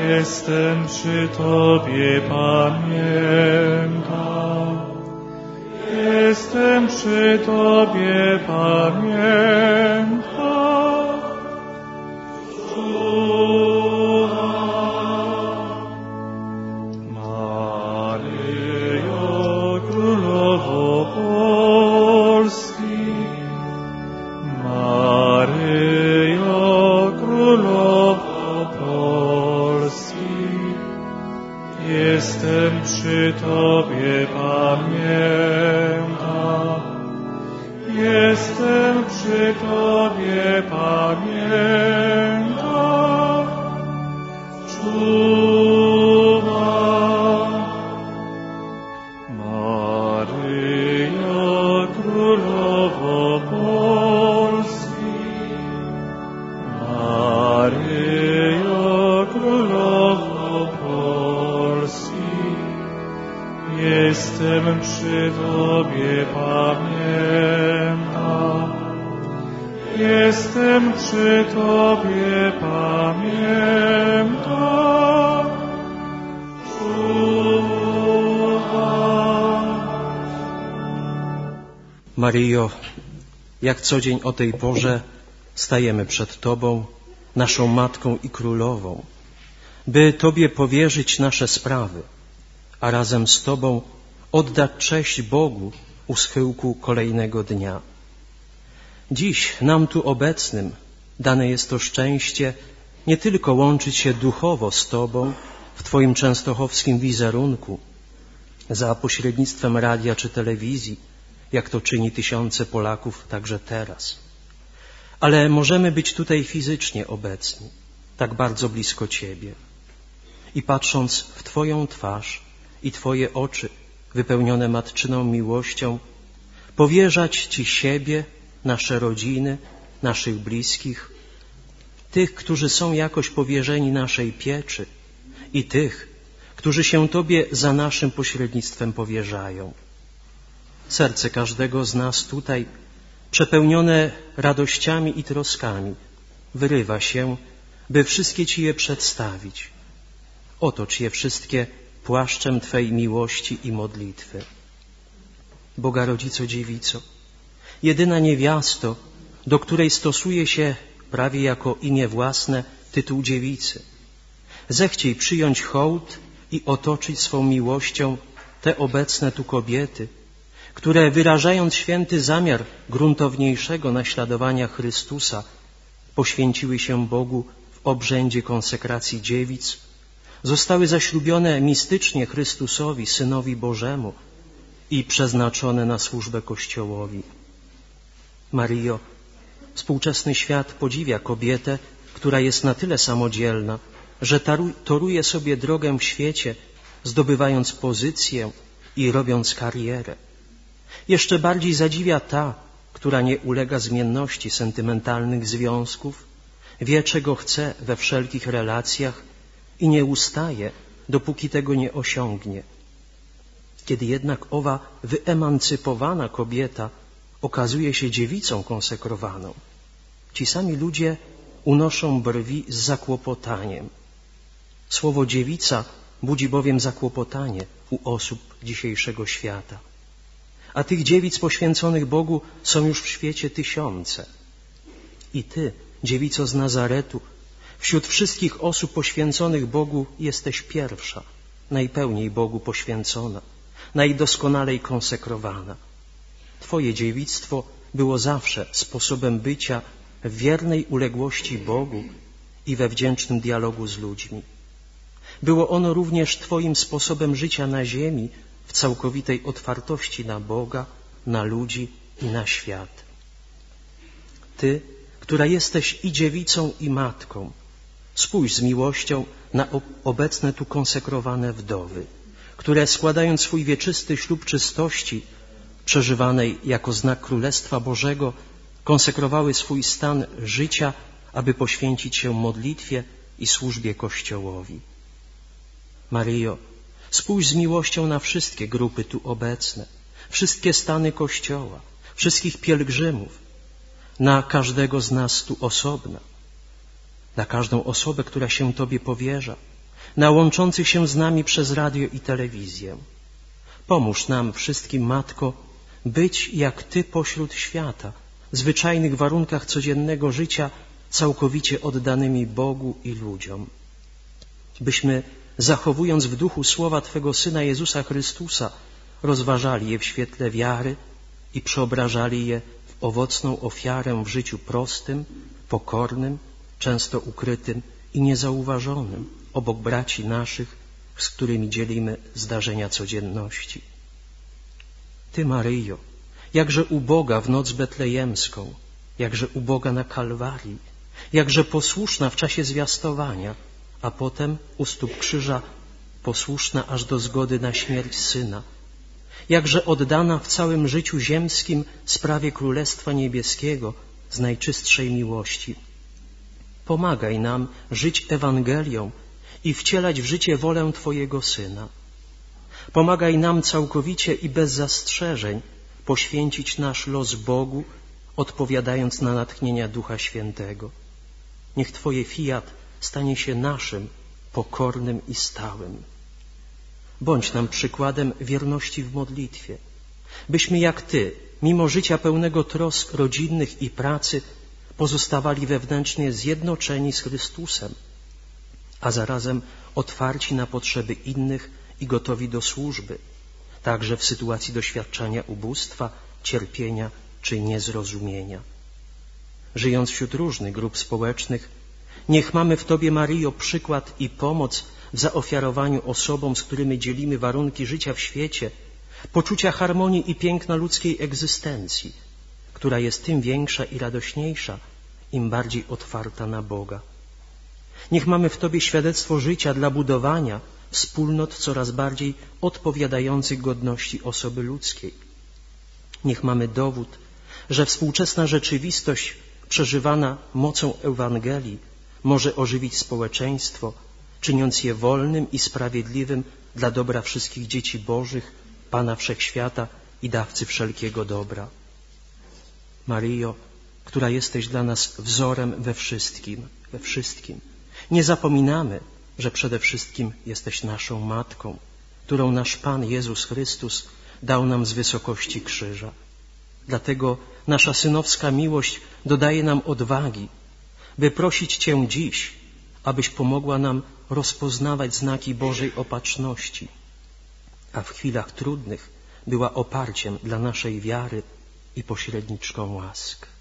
Jestem przy Tobie, pamiętam. Jestem przy Tobie, pamiętam. Maryjo, Królowo Polski, Maryjo, Królowo Polski, jestem przy Tobie, pamiętam. Jestem przy Tobie, pamiętam. Czuwam. Maryjo, Królowo Polski, Maryjo, Królowo Polski, jestem przy Tobie, pamiętam. Jestem przy Tobie, pamiętam. Maryjo, jak co dzień o tej porze stajemy przed Tobą, naszą Matką i Królową, by Tobie powierzyć nasze sprawy, a razem z Tobą oddać cześć Bogu u schyłku kolejnego dnia. Dziś nam tu obecnym dane jest to szczęście nie tylko łączyć się duchowo z Tobą w Twoim częstochowskim wizerunku, za pośrednictwem radia czy telewizji, jak to czyni tysiące Polaków także teraz. Ale możemy być tutaj fizycznie obecni, tak bardzo blisko Ciebie. I patrząc w Twoją twarz i Twoje oczy wypełnione matczyną miłością, powierzać Ci siebie, nasze rodziny, naszych bliskich, tych, którzy są jakoś powierzeni naszej pieczy i tych, którzy się Tobie za naszym pośrednictwem powierzają. Serce każdego z nas tutaj, przepełnione radościami i troskami, wyrywa się, by wszystkie Ci je przedstawić. Otocz je wszystkie płaszczem Twej miłości i modlitwy. Boga Rodzico Dziewico, jedyna niewiasto, do której stosuje się prawie jako imię własne tytuł dziewicy, zechciej przyjąć hołd i otoczyć swą miłością te obecne tu kobiety, które wyrażając święty zamiar gruntowniejszego naśladowania Chrystusa, poświęciły się Bogu w obrzędzie konsekracji dziewic, zostały zaślubione mistycznie Chrystusowi, Synowi Bożemu i przeznaczone na służbę Kościołowi. Maryjo, współczesny świat podziwia kobietę, która jest na tyle samodzielna, że toruje sobie drogę w świecie, zdobywając pozycję i robiąc karierę. Jeszcze bardziej zadziwia ta, która nie ulega zmienności sentymentalnych związków, wie, czego chce we wszelkich relacjach i nie ustaje, dopóki tego nie osiągnie. Kiedy jednak owa wyemancypowana kobieta okazuje się dziewicą konsekrowaną, ci sami ludzie unoszą brwi z zakłopotaniem. Słowo dziewica budzi bowiem zakłopotanie u osób dzisiejszego świata. A tych dziewic poświęconych Bogu są już w świecie tysiące. I Ty, dziewico z Nazaretu, wśród wszystkich osób poświęconych Bogu jesteś pierwsza, najpełniej Bogu poświęcona, najdoskonalej konsekrowana. Twoje dziewictwo było zawsze sposobem bycia w wiernej uległości Bogu i we wdzięcznym dialogu z ludźmi. Było ono również Twoim sposobem życia na ziemi, w całkowitej otwartości na Boga, na ludzi i na świat. Ty, która jesteś i dziewicą, i matką, spójrz z miłością na obecne tu konsekrowane wdowy, które składając swój wieczysty ślub czystości, przeżywanej jako znak Królestwa Bożego, konsekrowały swój stan życia, aby poświęcić się modlitwie i służbie Kościołowi. Maryjo, spójrz z miłością na wszystkie grupy tu obecne, wszystkie stany Kościoła, wszystkich pielgrzymów, na każdego z nas tu osobna, na każdą osobę, która się Tobie powierza, na łączących się z nami przez radio i telewizję. Pomóż nam wszystkim, Matko, być jak Ty pośród świata, w zwyczajnych warunkach codziennego życia, całkowicie oddanymi Bogu i ludziom. Byśmy, zachowując w duchu słowa Twego Syna Jezusa Chrystusa, rozważali je w świetle wiary i przeobrażali je w owocną ofiarę w życiu prostym, pokornym, często ukrytym i niezauważonym obok braci naszych, z którymi dzielimy zdarzenia codzienności. Ty, Maryjo, jakże uboga w noc betlejemską, jakże uboga na Kalwarii, jakże posłuszna w czasie zwiastowania, a potem u stóp krzyża posłuszna aż do zgody na śmierć Syna, jakże oddana w całym życiu ziemskim sprawie Królestwa Niebieskiego z najczystszej miłości. Pomagaj nam żyć Ewangelią i wcielać w życie wolę Twojego Syna. Pomagaj nam całkowicie i bez zastrzeżeń poświęcić nasz los Bogu, odpowiadając na natchnienia Ducha Świętego. Niech Twoje fiat stanie się naszym, pokornym i stałym. Bądź nam przykładem wierności w modlitwie, byśmy jak Ty, mimo życia pełnego trosk rodzinnych i pracy, pozostawali wewnętrznie zjednoczeni z Chrystusem, a zarazem otwarci na potrzeby innych i gotowi do służby, także w sytuacji doświadczania ubóstwa, cierpienia czy niezrozumienia. Żyjąc wśród różnych grup społecznych, niech mamy w Tobie, Maryjo, przykład i pomoc w zaofiarowaniu osobom, z którymi dzielimy warunki życia w świecie, poczucia harmonii i piękna ludzkiej egzystencji, która jest tym większa i radośniejsza, im bardziej otwarta na Boga. Niech mamy w Tobie świadectwo życia dla budowania wspólnot coraz bardziej odpowiadających godności osoby ludzkiej. Niech mamy dowód, że współczesna rzeczywistość przeżywana mocą Ewangelii może ożywić społeczeństwo, czyniąc je wolnym i sprawiedliwym dla dobra wszystkich dzieci Bożych, Pana Wszechświata i dawcy wszelkiego dobra. Maryjo, która jesteś dla nas wzorem we wszystkim, nie zapominamy, że przede wszystkim jesteś naszą Matką, którą nasz Pan Jezus Chrystus dał nam z wysokości krzyża. Dlatego nasza synowska miłość dodaje nam odwagi, by prosić Cię dziś, abyś pomogła nam rozpoznawać znaki Bożej opatrzności, a w chwilach trudnych była oparciem dla naszej wiary i pośredniczką łask.